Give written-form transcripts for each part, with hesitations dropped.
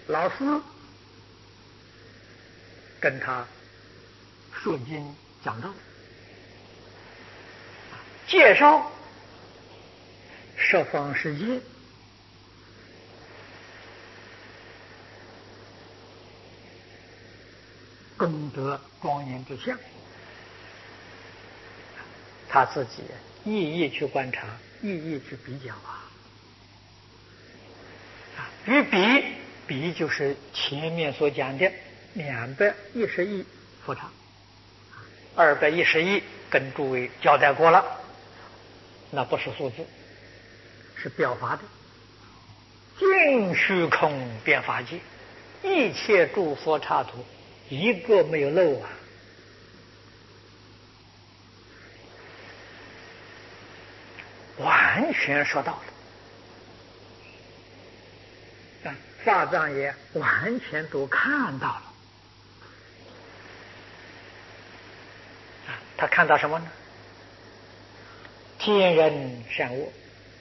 老师跟他说经讲道，介绍十方世界功德庄严之相，他自己一一去观察，一一去比较与比就是前面所讲的210亿佛刹，210亿跟诸位交代过了，那不是数字，是表法的。尽虚空遍法界，一切诸佛刹土，一个没有漏啊！完全说到了，法藏也完全都看到了。他看到什么呢？天人善恶，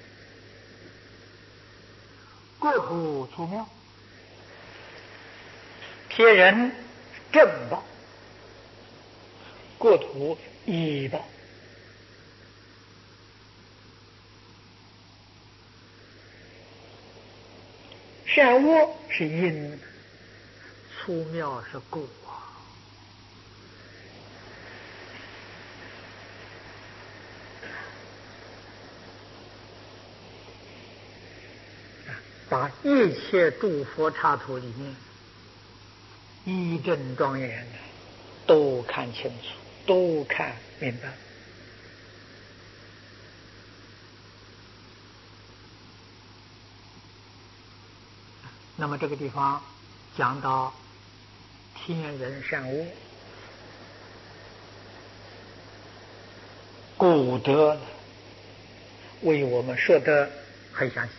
国土粗妙。天人正报，国土异报。善恶是因，粗妙是果。把一切诸佛刹土里面一真庄严的都看清楚，都看明白。那么这个地方讲到天人善恶，古德为我们说得很详细。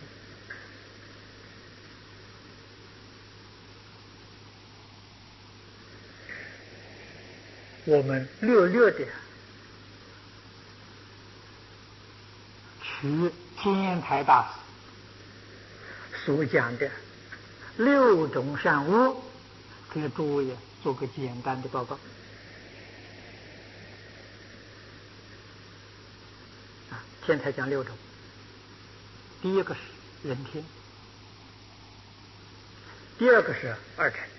我们略略的取天台大师所讲的6种善恶，给诸位做个简单的报告。天台讲6种，第一个是人天，第二个是二乘，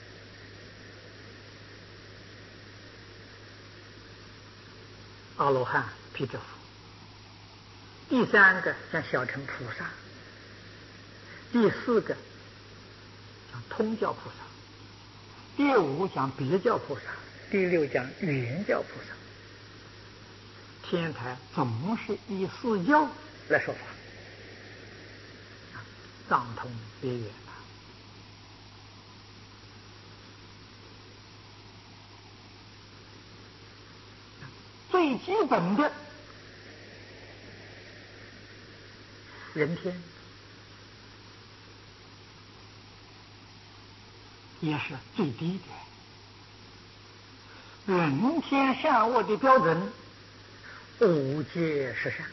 阿罗汉、辟支佛，第三个讲小乘菩萨，第4个讲通教菩萨，第5讲别教菩萨，第6讲圆教菩萨。天台总是以4教来说法，藏通别圆。最基本的人天也是最低的，人天善恶的标准5戒十善，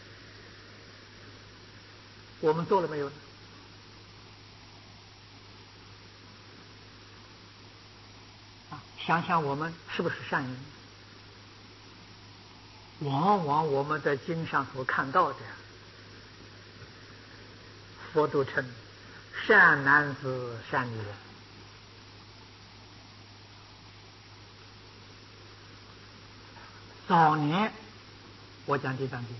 我们做了没有呢？想想我们是不是善人？往往我们在经上所看到的，佛都称善男子善女人。早年我讲这章经，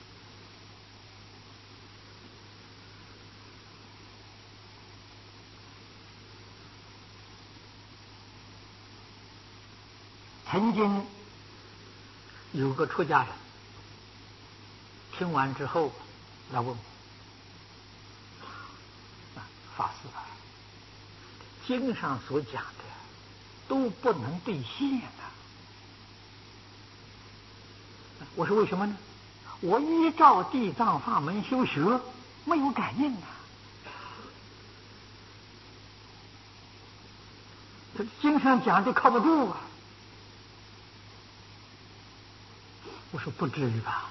曾经有个出家人听完之后来问我，法师啊，经上所讲的都不能兑现啊。我说为什么呢？我依照地藏法门修学，没有感应啊。这经上讲的靠不住啊。我说不至于吧。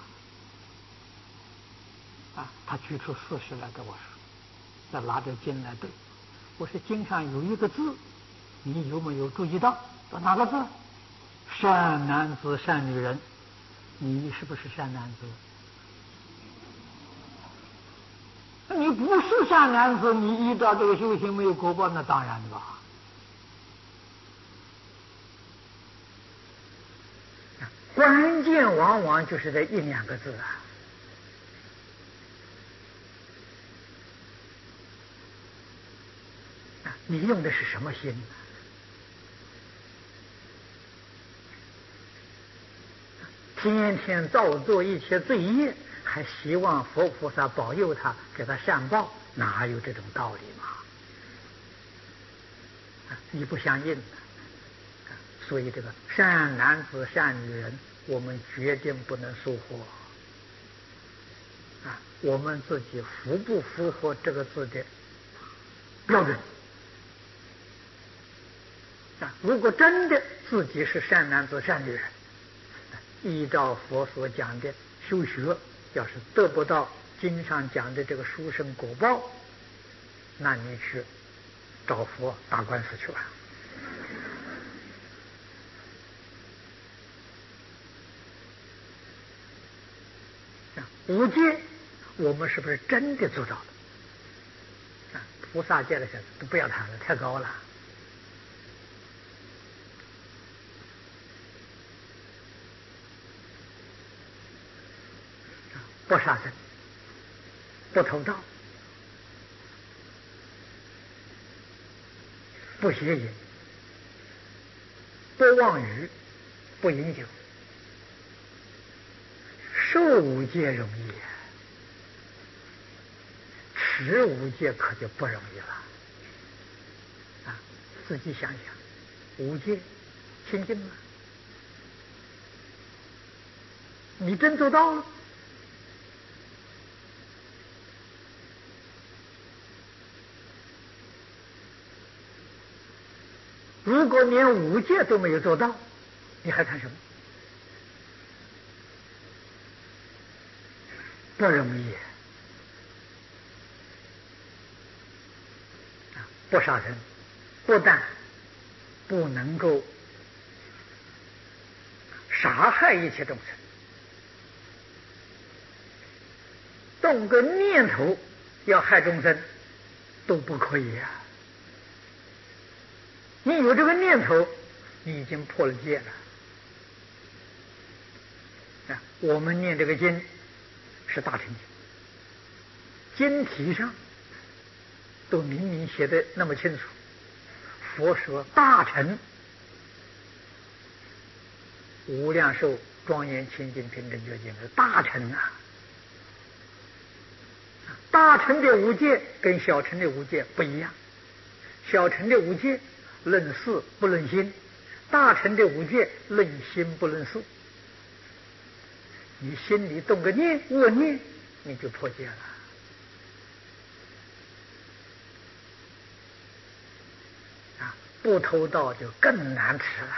他举出事实来跟我说，再拿着经来对， 我说经上有一个字，你有没有注意到？说哪个字？善男子善女人。你是不是善男子？你不是善男子，你遇到这个修行没有果报，那当然吧。关键往往就是这一两个字啊。你用的是什么心呢？天天造作一切罪业，还希望佛菩萨保佑他，给他善报，哪有这种道理嘛？你不相应的。所以这个善男子善女人，我们决定不能疏忽。我们自己符不符合这个字的标准？如果真的自己是善男子善女人，依照佛所讲的修学，要是得不到经上讲的这个殊胜果报，那你去找佛打官司去吧。五戒我们是不是真的做到了？菩萨戒的事都不要谈了，太高了。不杀生，不偷盗，不邪淫，不妄语，不饮酒，受五戒容易，持五戒可就不容易了。自己想想，五戒清净吗？你真做到了？如果连五戒都没有做到，你还谈什么？不容易。不杀生，不但不能够杀害一切众生，动个念头要害众生都不可以啊！你有这个念头，你已经破了戒了。我们念这个经是大乘经，经题上都明明写的那么清楚。佛说大乘无量寿庄严清净平等觉境是大乘啊！大乘的五戒跟小乘的五戒不一样，小乘的五戒论事不论心，大乘的五戒论心不论事。你心里动个念恶念，你就破戒了。不偷盗就更难吃了。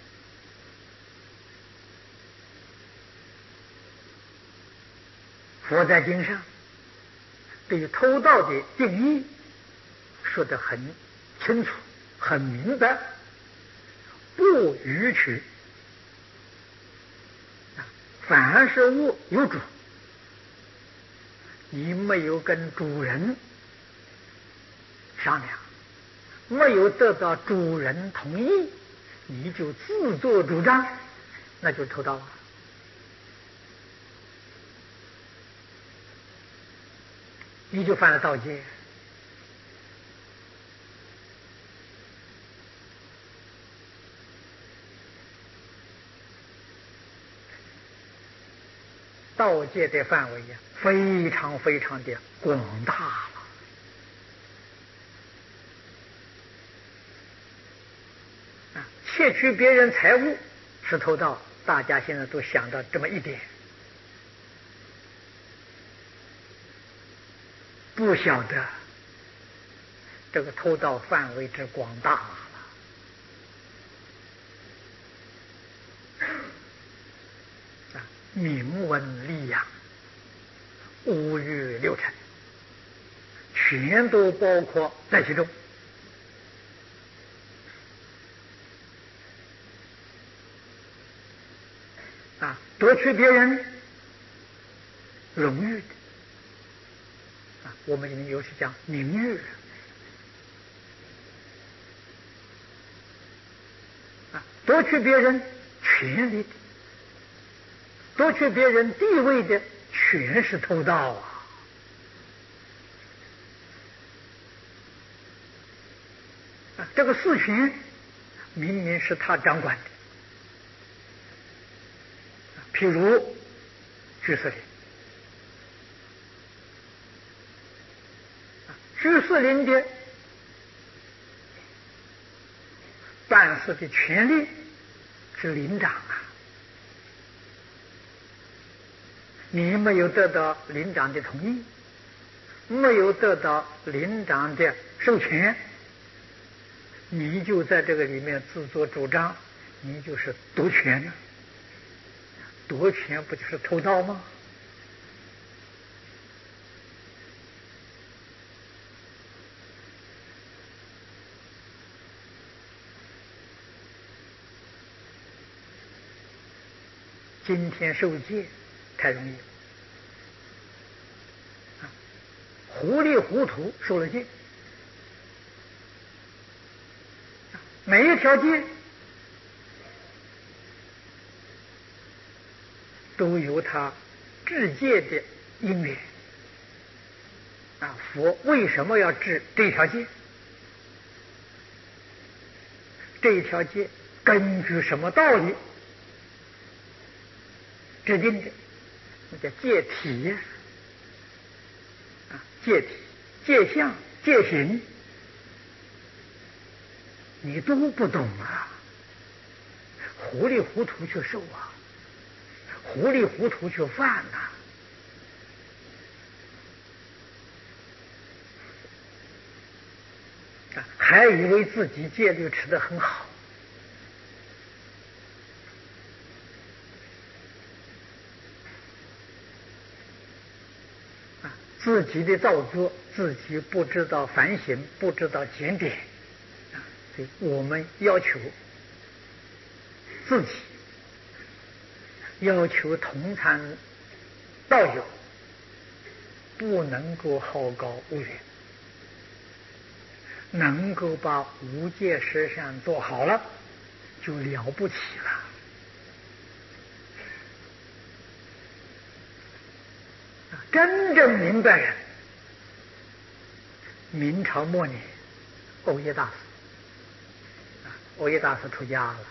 佛在经上对于偷盗的定义说得很清楚很明白，不逾矩。凡是物有主，你没有跟主人商量，没有得到主人同意，你就自作主张，那就偷盗了。你就犯了盗戒。盗戒的范围呀，非常非常的广大了。窃取别人财物是偷盗，大家现在都想到这么一点，不晓得这个偷盗范围之广大了。明文立养、五欲六尘，全都包括在其中。 夺取别人荣誉的我们今天有时讲名誉夺取别人权利的，夺取别人地位的，全是偷盗这个事情明明是他掌管的，譬如居士林，居士林的办事的权利是领长你没有得到领长的同意，没有得到领长的授权，你就在这个里面自作主张，你就是夺权了。夺权不就是偷盗吗？今天受戒太容易了，糊里糊涂受了戒，每一条戒都有他制戒的因缘佛为什么要制这条戒？这一条戒根据什么道理制定的？那叫戒体戒体、戒相、戒行，你都不懂糊里糊涂去受糊里糊涂去犯还以为自己戒律持得很好，自己的造作自己不知道反省，不知道检点所以我们要求自己，要求同参道友，不能够好高骛远，能够把无戒十善做好了，就了不起了。真正明白人，明朝末年，欧耶大师，欧耶大师出家了，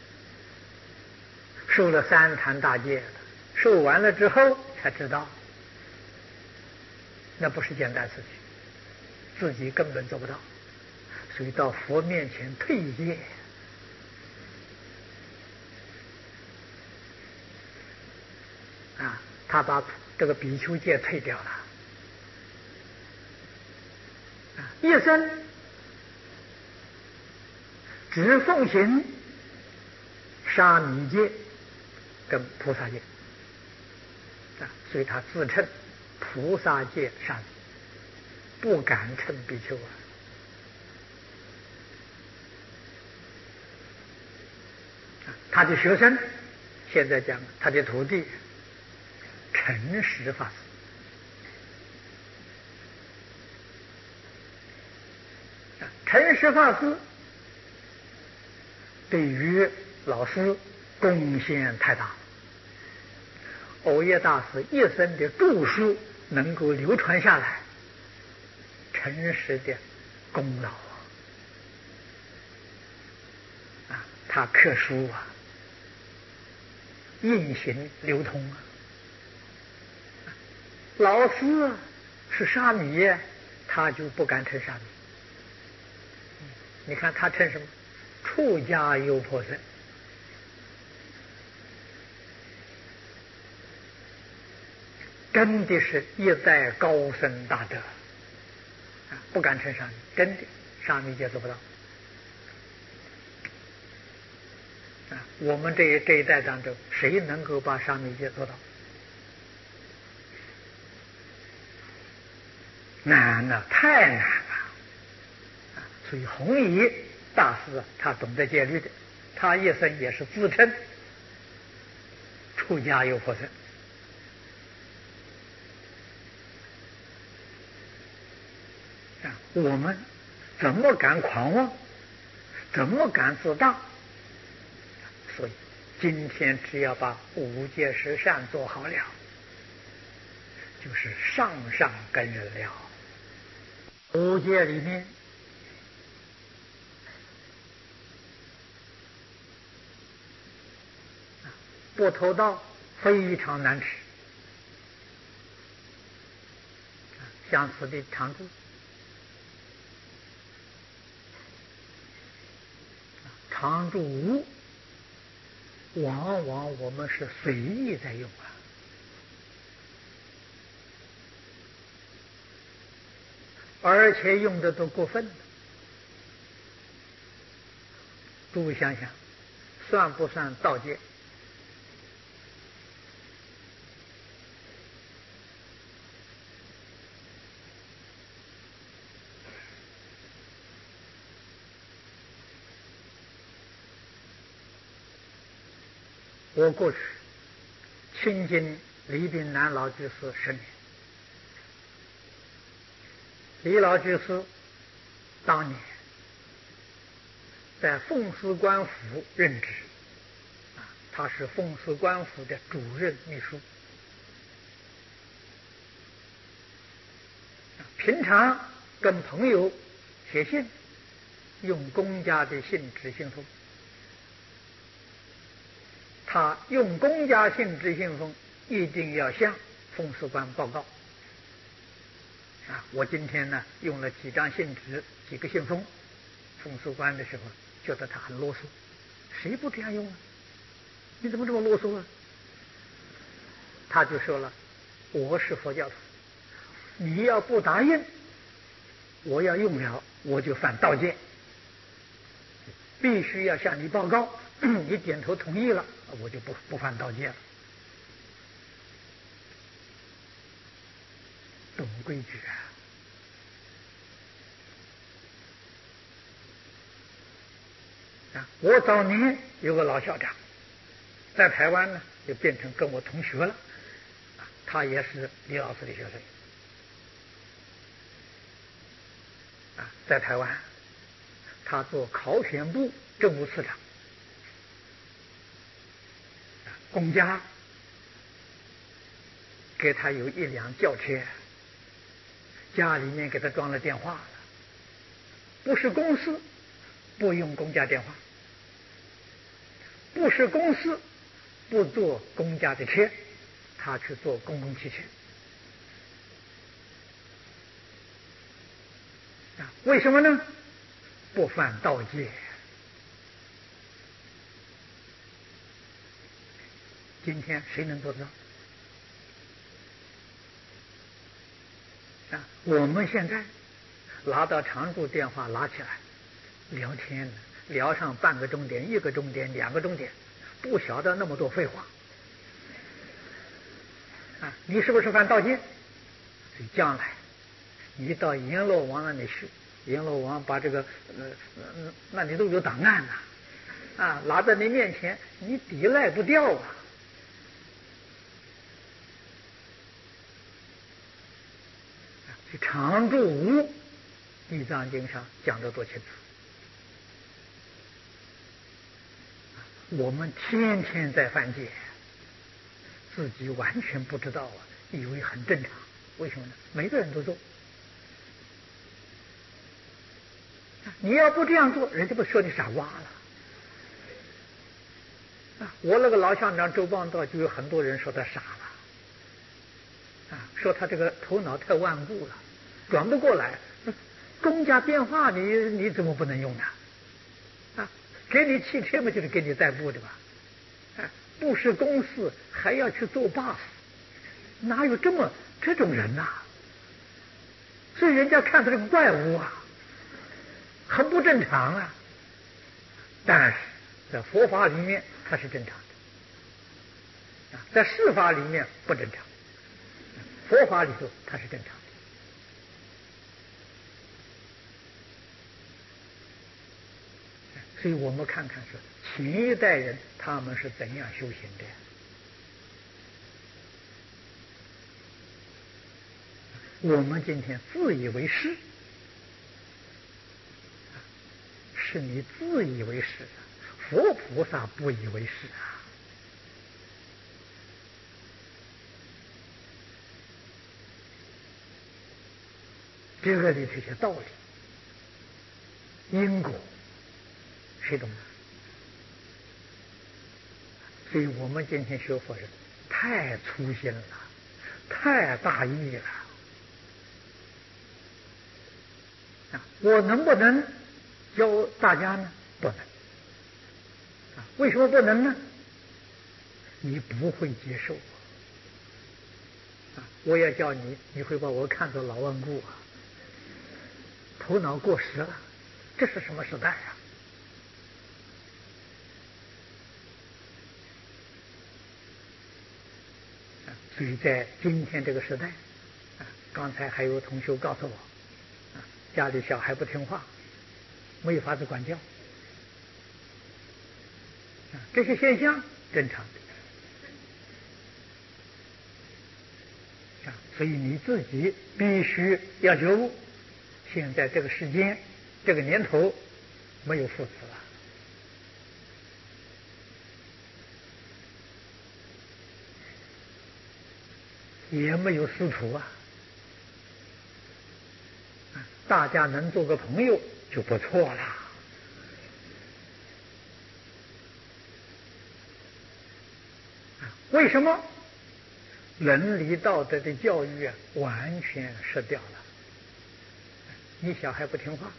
受了三坛大戒了，受完了之后才知道，那不是简单事情，自己根本做不到，所以到佛面前退戒。他把这个比丘戒退掉了，一生只奉行沙弥戒跟菩萨戒所以他自称菩萨戒沙弥，不敢称比丘他的学生现在讲他的徒弟陈实法师，陈实法师对于老师贡献太大，欧耶大师一生的著书能够流传下来，陈实的功劳他刻书印行流通老师是沙弥他就不敢称沙弥。你看他称什么？出家优婆塞。真的是一代高僧大德不敢称沙弥，真的沙弥戒做不到我们这一代当中，谁能够把沙弥戒做到？难了，太难了所以弘一大师他懂得戒律的，他一生也是自称出出家有佛身。我们怎么敢狂妄？怎么敢自大？所以今天只要把五戒十善做好了，就是上上根人了。五戒里面不偷盗非常难吃，像此的常住。常住无，往往我们是随意在用啊，而且用的都过分了。诸位想想，算不算盗戒？我过去亲近李炳南老居士10年，李老居士当年在奉司官府任职，他是奉司官府的主任秘书。平常跟朋友写信，用公家的信纸信封。他用公家信纸信封，一定要向奉司官报告。我今天呢用了几张信纸，几个信封。奉司官的时候觉得他很啰嗦，谁不这样用啊？你怎么这么啰嗦啊？他就说了，我是佛教徒，你要不答应，我要用了，我就犯盗戒，必须要向你报告。你点头同意了，我就不犯盗戒了。懂规矩啊！我早年有个老校长，在台湾呢，就变成跟我同学了。他也是李老师的学生。在台湾，他做考选部政务次长。公家给他有1辆轿车，家里面给他装了电话了，不是公司不用公家电话，不是公司不坐公家的车，他去坐公共汽车。为什么呢？不犯盗戒。今天谁能做得到？我们现在拿到常住电话拿起来聊天了，聊上半个钟点、1个钟点、2个钟点，不晓得那么多废话。你是不是犯盗戒？所以将来你到阎罗王那里去，阎罗王把这个那里都有档案呐，拿在你面前，你抵赖不掉啊。常住无，地藏经上讲得多清楚。我们天天在犯戒，自己完全不知道啊，以为很正常。为什么呢？每个人都做。你要不这样做，人家不说你傻瓜了。我那个老校长周邦道就有很多人说他傻了，说他这个头脑太顽固了，转不过来。公家电话你怎么不能用呢？给你汽车嘛，就是给你代步的吧？不是公事还要去坐巴士，哪有这种人呐？所以人家看他这个怪物啊，很不正常啊。但是在佛法里面它是正常的，在世法里面不正常，佛法里头它是正常的。所以我们看看说前一代人他们是怎样修行的。 我们今天自以为是，是你自以为是，佛菩萨不以为是啊。这个里头些道理，因果，谁懂啊？所以我们今天学佛人太粗心了，太大意了啊！我能不能教大家呢？不能啊！为什么不能呢？你不会接受啊！我要教你，你会把我看作老顽固啊，头脑过时了。这是什么时代啊？所以在今天这个时代，刚才还有同学告诉我，家里小孩不听话，没有法子管教，这些现象正常的，所以你自己必须要觉悟。现在这个时间，这个年头，没有父子了。也没有师徒啊，大家能做个朋友就不错了。为什么？伦理道德的教育啊，完全失掉了。你小孩不听话，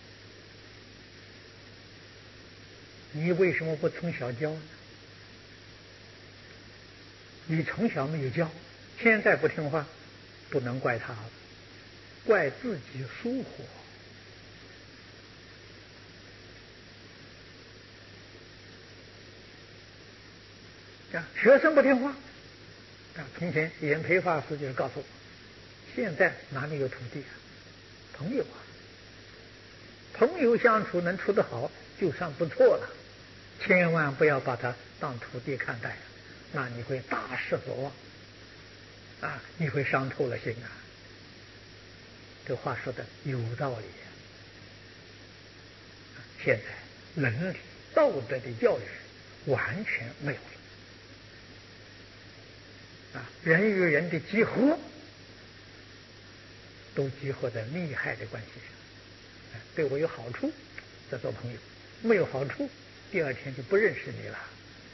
你为什么不从小教呢？你从小没有教，现在不听话，不能怪他了，怪自己疏忽。学生不听话，从前严培法师就告诉我，现在哪里有徒弟啊？朋友啊，朋友相处能处得好，就算不错了，千万不要把他当徒弟看待，那你会大失所望啊！你会伤透了心啊！这话说的有道理。现在伦理道德的教育完全没有了，人与人的结合都结合在利害的关系上，对我有好处再做朋友，没有好处第二天就不认识你了。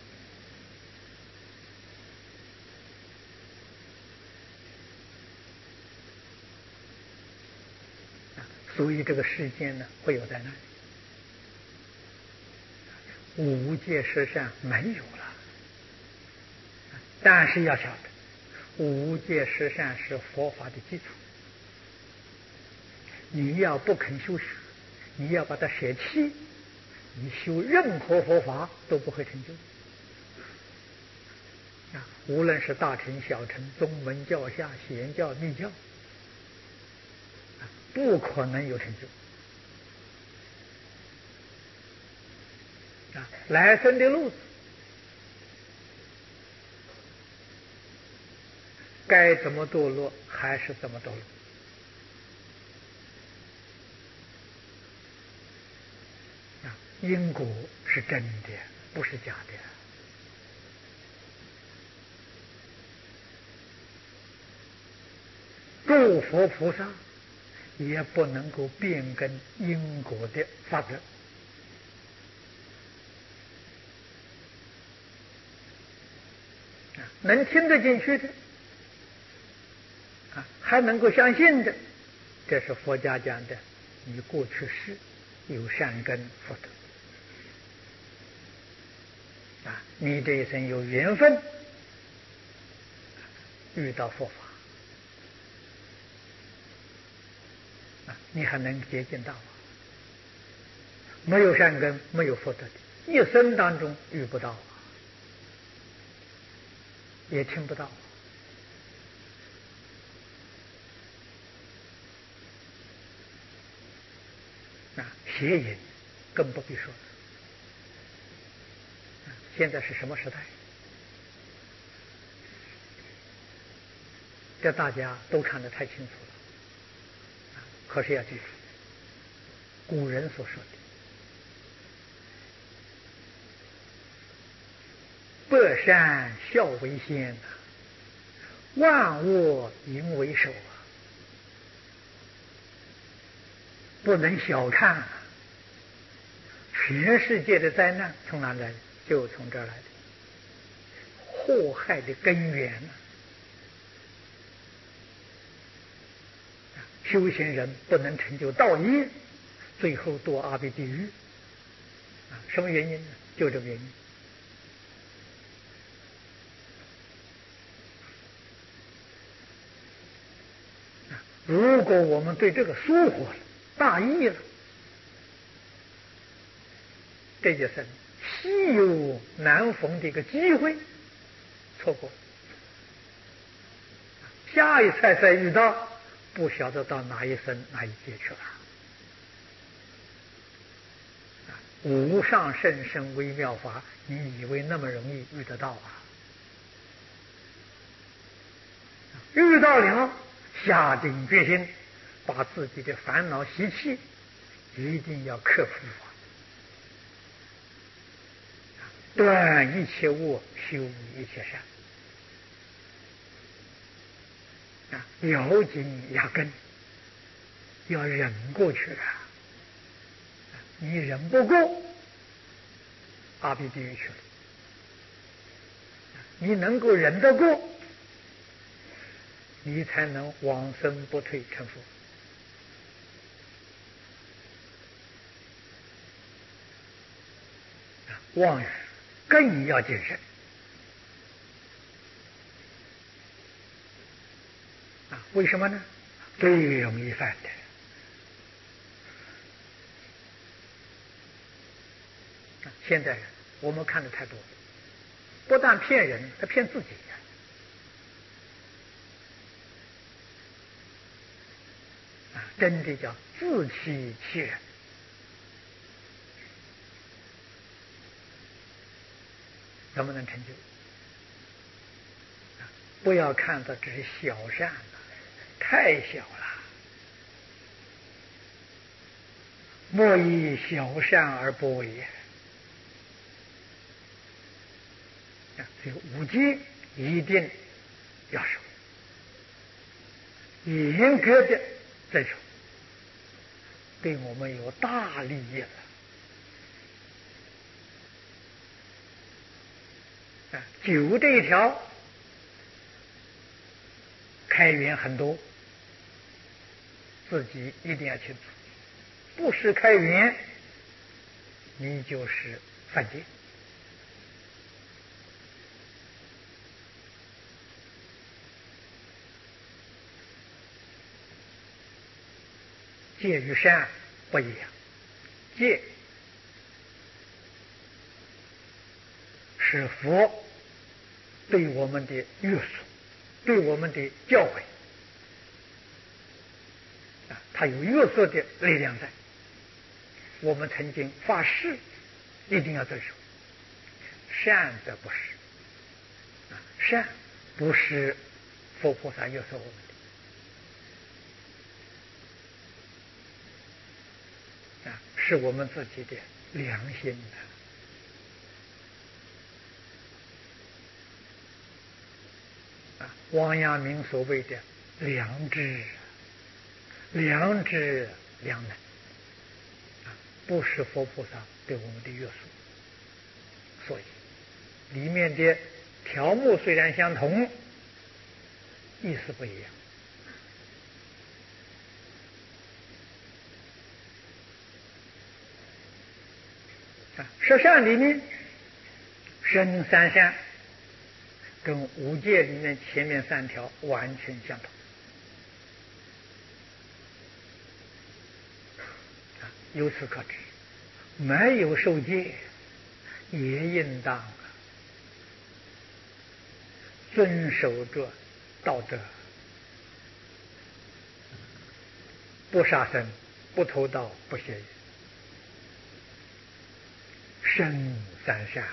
所以这个世间呢，会有在那里，无戒十善没有了。但是要晓得，无戒十善是佛法的基础。你要不肯修学，你要把它舍弃，你修任何佛法都不会成就。无论是大乘、小乘、宗门、教下、显教、密教，不可能有成就。来生的路子，该怎么堕落还是怎么堕落。因果是真的，不是假的。诸佛菩萨也不能够变更因果的法则。能听得进去的，还能够相信的，这是佛家讲的，你过去世有善根福德，你这一生有缘分遇到佛法，你还能接近到我。没有善根没有福德的，一生当中遇不到，也听不到。邪淫更不必说了。现在是什么时代？这大家都看得太清楚了。 可是要记住古人所说的百善孝为先万恶淫为首不能小看全世界的灾难从哪来的？就从这儿来的，祸害的根源修行人不能成就道业，最后堕阿鼻地狱什么原因呢？就这个原因如果我们对这个疏忽了、大意了，这就是稀有难逢的一个机会，错过。下一次再遇到，不晓得到哪一生哪一劫去了。无上甚深微妙法，你以为那么容易遇得到啊？遇到了，下定决心，把自己的烦恼习气一定要克服断一切恶，修一切善咬紧牙根，要忍过去你忍不过，阿鼻地狱去了。你能够忍得过，你才能往生不退成佛。妄语更要谨慎为什么呢？最容易犯的。现在我们看的太多了，不但骗人，还骗自己真的叫自欺欺人。怎么能成就？不要看它只是小善太小了。莫以小善而不为也。所以五戒一定要守，严格的遵守，对我们有大利益了。酒这一条开源很多，自己一定要清楚，不是开源，你就是犯戒。戒与善不一样，戒是佛对我们的约束，对我们的教诲它有约束的力量在。我们曾经发誓一定要遵守。善则不是善不是佛菩萨约束我们的是我们自己的良心王阳明所谓的良知，良知良能不是佛菩萨对我们的约束。所以里面的条目虽然相同，意思不一样。十善里面生三善跟五戒里面前面三条完全相同。由此可知，没有受戒也应当遵守着道德，不杀生，不偷盗，不邪淫，生三善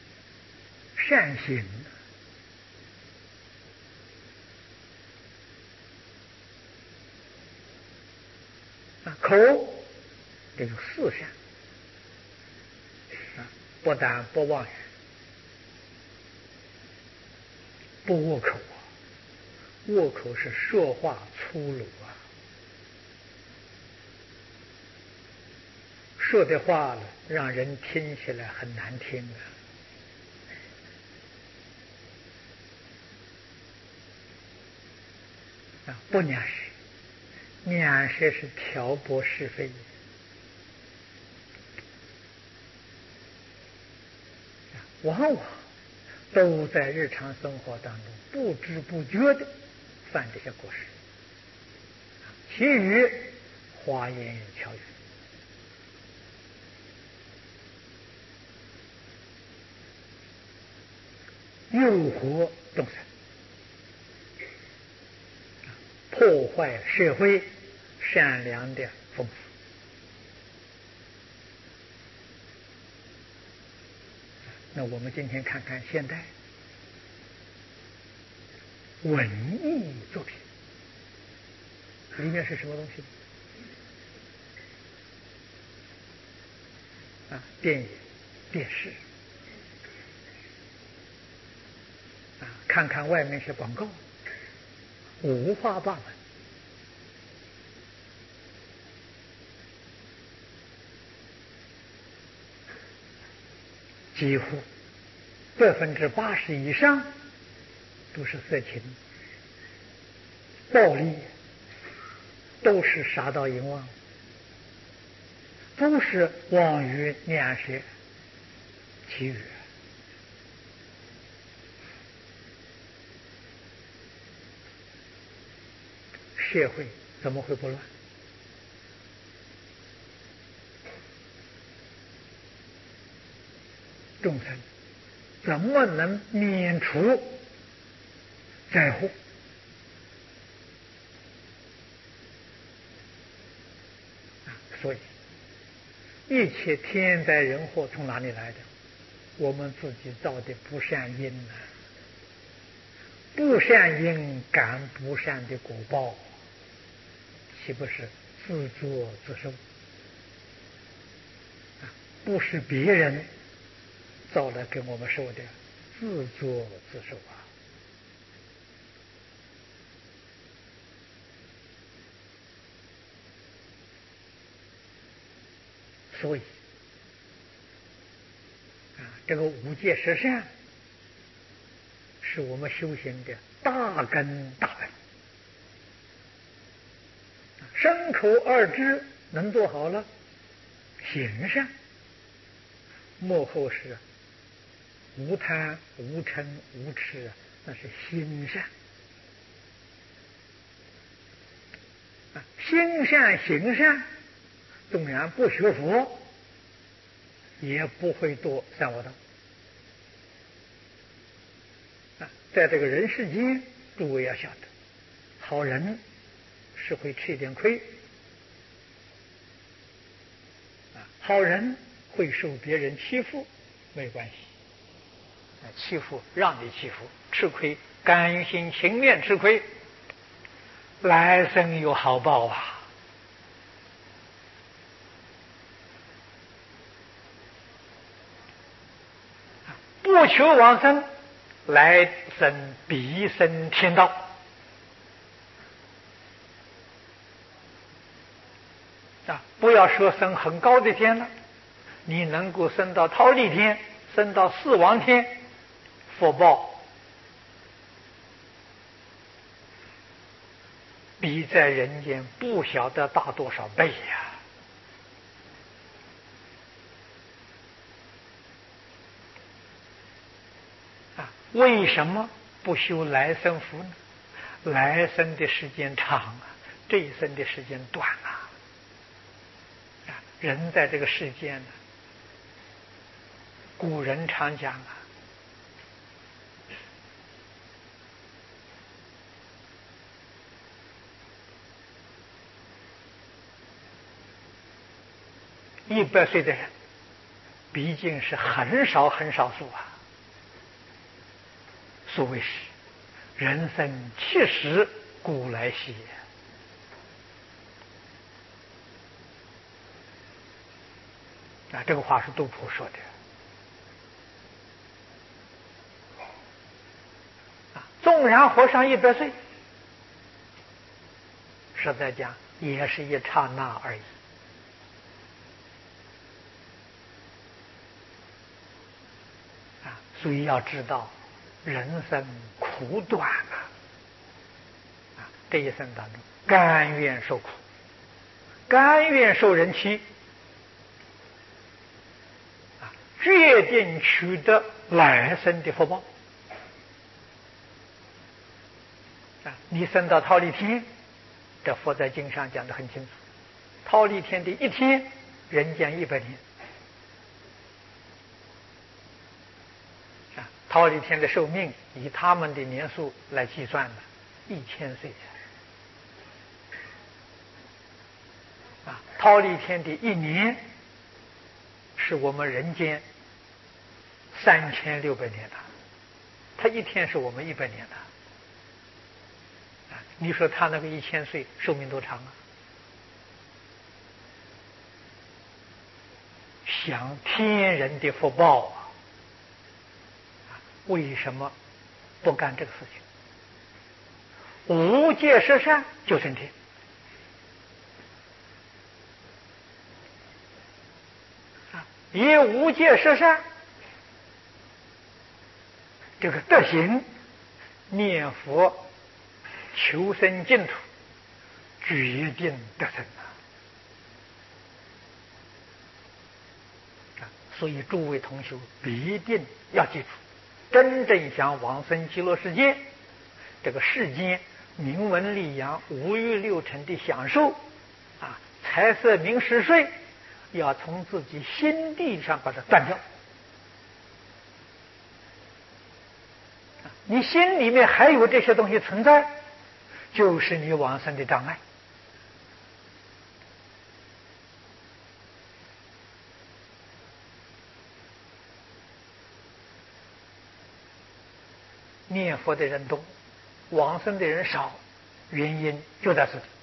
善行口得有四善不但不妄语，不恶口恶口是说话粗鲁说的话了让人听起来很难听不两舌，两舌是挑拨是非，往往都在日常生活当中不知不觉的犯这些过失，其余花言巧语，诱惑众生，破坏社会善良的风俗。那我们今天看看现代文艺作品里面是什么东西电影、电视看看外面些广告，五花八门，几乎80%以上都是色情、暴力，都是杀盗淫妄，都是妄语两舌绮语。社会怎么会不乱？众生怎么能免除灾祸？所以一切天灾人祸从哪里来的？我们自己造的不善因不善因感不善的果报，岂不是自作自受？不是别人造来给我们受的，自作自受所以这个五戒十善是我们修行的大根大本，身口二知能做好了，行善幕后是无贪无嗔无痴，那是心善心善行善，纵然不学佛也不会堕三恶道在这个人世间，诸位要晓得，好人是会吃一点亏好人会受别人欺负，没关系欺负让你欺负，吃亏甘心情愿吃亏，来生有好报不求往生，来生必生天道不要说升很高的天了，你能够升到忉利天，升到四王天，福报比在人间不晓得大多少倍为什么不修来生福呢？来生的时间长这一生的时间短人在这个世间呢，古人常讲100岁的人毕竟是很少数所谓是人生70古来稀啊，这个话是杜甫说的。啊，纵然活上100岁，实在讲也是一刹那而已。啊，所以要知道人生苦短啊！啊，这一生当中，甘愿受苦，甘愿受人欺。决定取得来生的福报啊！你升到忉利天，这佛在经上讲得很清楚，忉利天的一天，人间100年啊！忉利天的寿命以他们的年数来计算的，1000岁啊！忉利天的一年是我们人间3600年的，他一天是我们100年的。你说他那个1000岁寿命多长啊？享天人的福报啊！为什么不干这个事情？无戒十善就升天啊！以无戒十善这个德行念佛求生净土，决定得生啊！所以诸位同学必定要记住，真正想往生极乐世界，这个世间名闻利养五欲六尘的享受啊，财色名食睡，要从自己心地上把它断掉。你心里面还有这些东西存在，就是你往生的障碍。念佛的人多，往生的人少，原因就在这里。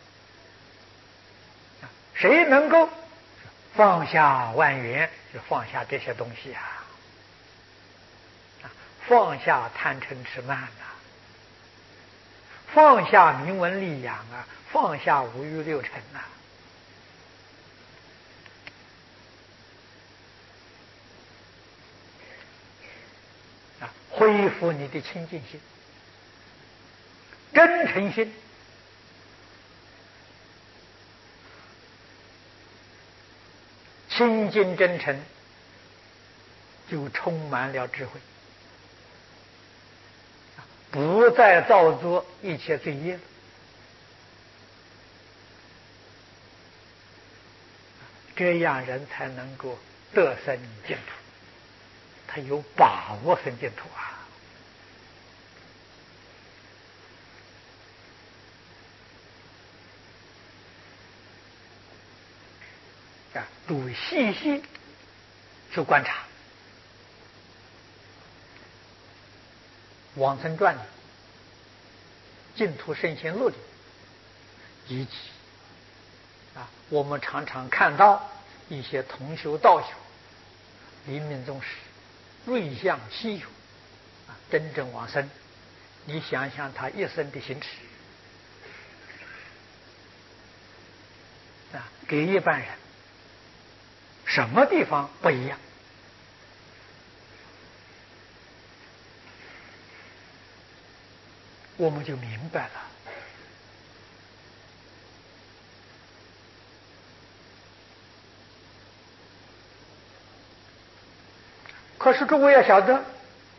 谁能够放下万缘，就放下这些东西啊！放下贪嗔痴慢啊，放下名闻利养啊，放下五欲六尘啊，恢复你的清净心、真诚心，清净真诚，就充满了智慧。不再造作一切罪业了，这样人才能够得生净土，他有把握生净土啊！诸位细细去观察往生传里、净土圣贤录里，以及我们常常看到一些同修道友、临命终时瑞相稀有真正往生，你想想他一生的行持给一般人什么地方不一样？我们就明白了。可是诸位要晓得，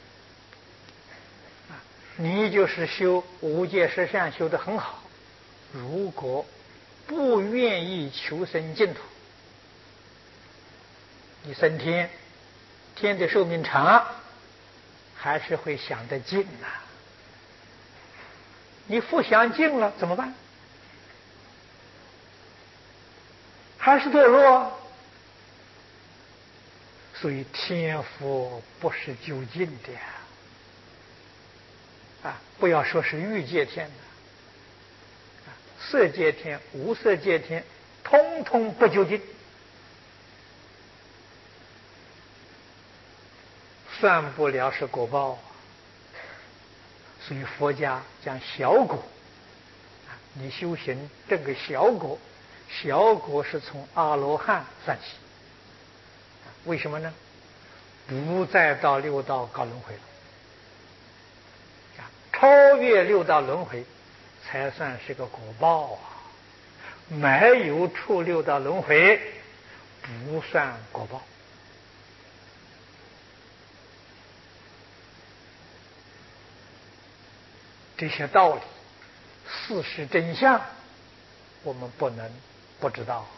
你就是修无戒十善修得很好，如果不愿意求生净土，你升天，天的寿命长，还是会想得尽你不想尽了怎么办？还是堕落。所以天福不是究竟的不要说是欲界天色界天、无色界天，通通不究竟算不了是果报，所以佛家讲小果。你修行这个小果，小果是从阿罗汉算起。为什么呢？不再到六道搞轮回了，超越六道轮回才算是个果报啊！没有出六道轮回不算果报。这些道理、事实真相，我们不能不知道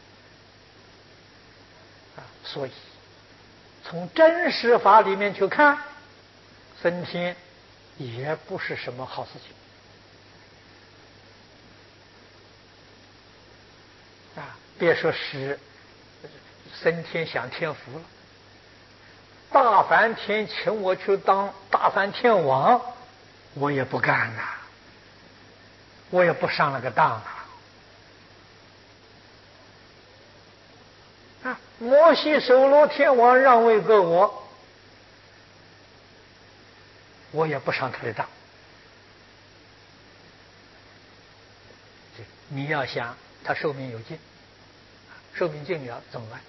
所以从真实法里面去看，升天也不是什么好事情别说是升天享天福了，大梵天请我去当大梵天王，我也不干我也不上了个当摩西首罗天王让位给我，我也不上他的当。你要想他寿命有尽，寿命尽了怎么办？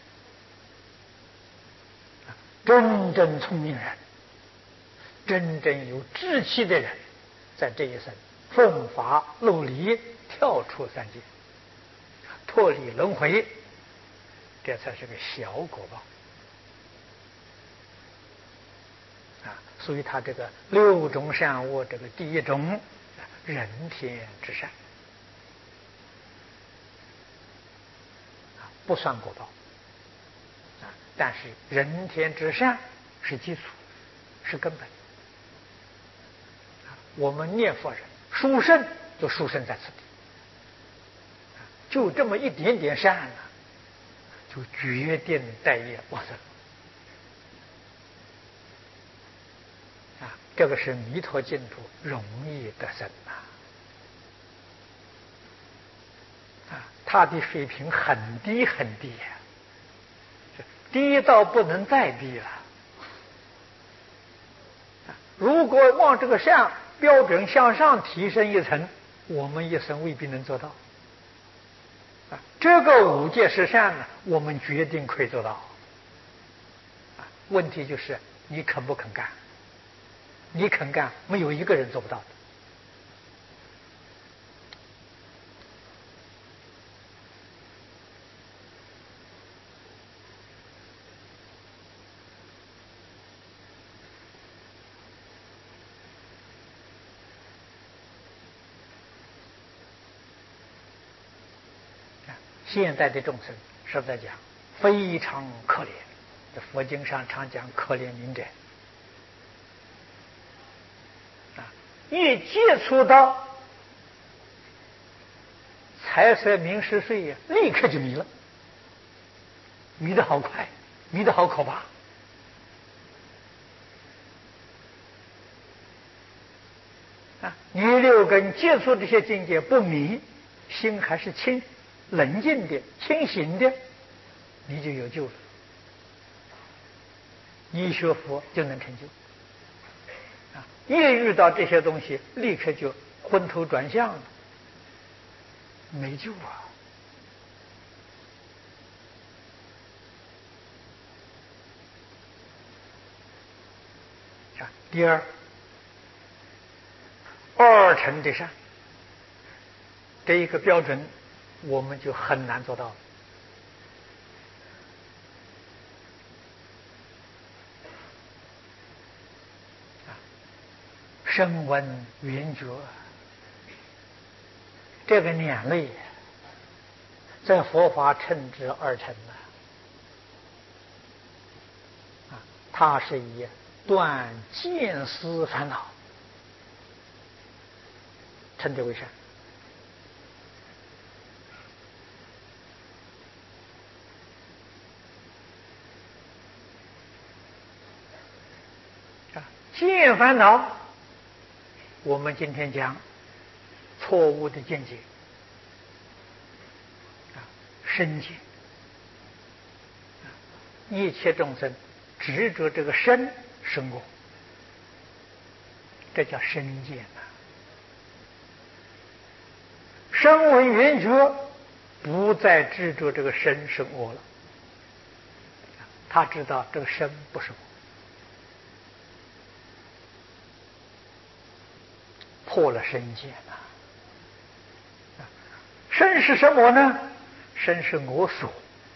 真正聪明人，真正有志气的人，在这一生奋发努力，跳出三界，脱离轮回，这才是个小果报所以他这个六种善恶，这个第一种人天之善不算果报但是人天之善是基础，是根本我们念佛人殊胜就殊胜在此地就这么一点点善就决定带业往生这个是弥陀净土容易得生他的水平很低很低低到不能再低了如果往这个标准向上提升一层，我们一生未必能做到这个五戒十善呢，我们决定可以做到问题就是你肯不肯干，你肯干，没有一个人做不到的现在的众生实在讲非常可怜，这佛经上常讲可怜悯者一接触到财色名食睡立刻就迷了，迷得好快，迷得好可怕你六根接触这些境界不迷，心还是冷静的清醒的，你就有救了，你一学佛就能成就一遇到这些东西立刻就昏头转向了，没救第二成的善，这一个标准我们就很难做到声闻缘觉这个两类在佛法称之二乘它是以断见思烦恼称之为善见烦恼我们今天讲错误的见解深见一切众生执着这个身是我，这叫身见呐。声闻缘觉不再执着这个身是我了，他知道这个身不是我，破了身见呐。身是什么呢？身是我所，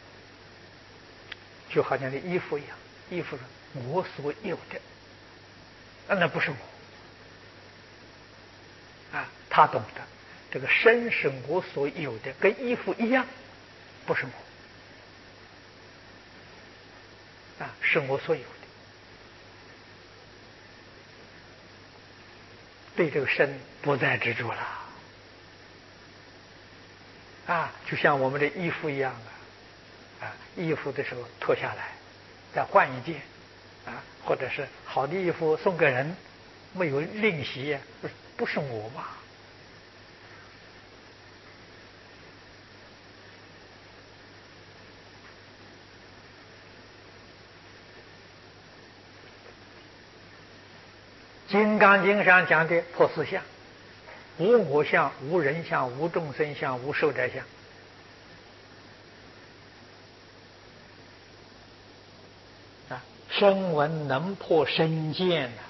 就好像这衣服一样，衣服是我所有的，那不是我啊。他懂得这个身是我所有的，跟衣服一样，不是我啊，是我所有的。对这个身不再执着了啊，就像我们的衣服一样啊，衣服的时候脱下来，再换一件啊，或者是好的衣服送给人，没有另洗，不是我嘛？金刚经上讲的破四相，无我相、无人相、无众生相、无寿者相。啊，声闻能破身见